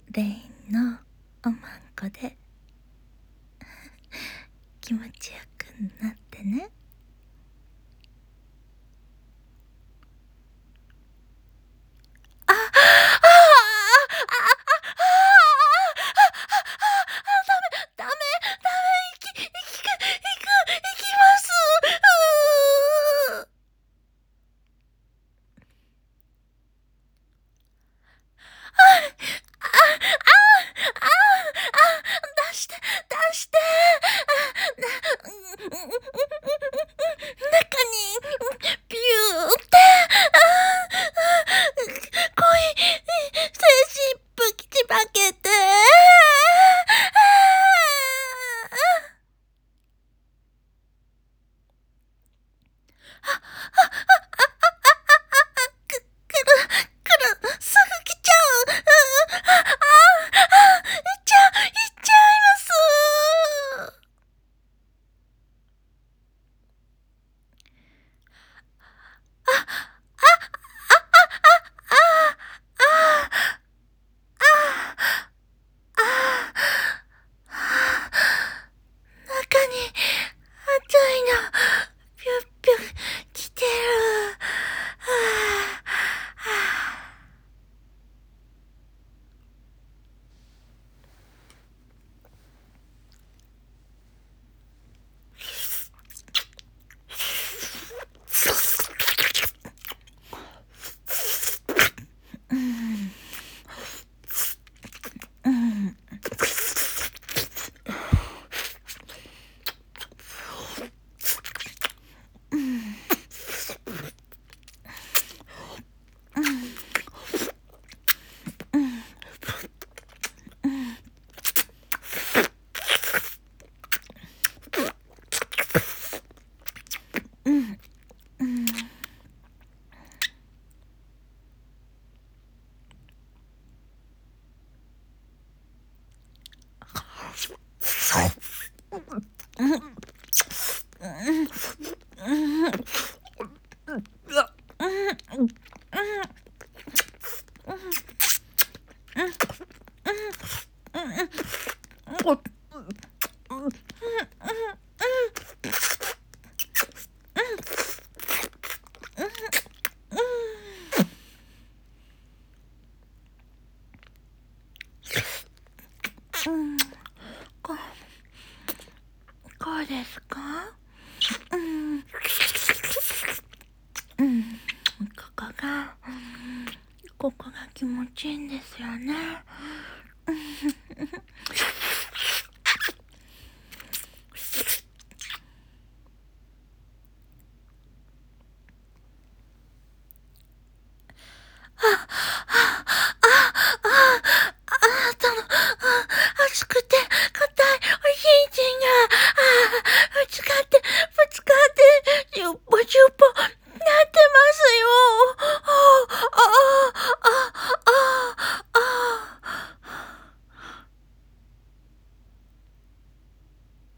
レインのおまんこで気持ちよくなってね。ああああダメ行きます。出して出して。中にピューって濃い精神ぶちまけて。すぐ来ちゃう。行っちゃいます。中に熱いのぴゅっぴゅ来てる。こうですか？ここが気持ちいいんですよね。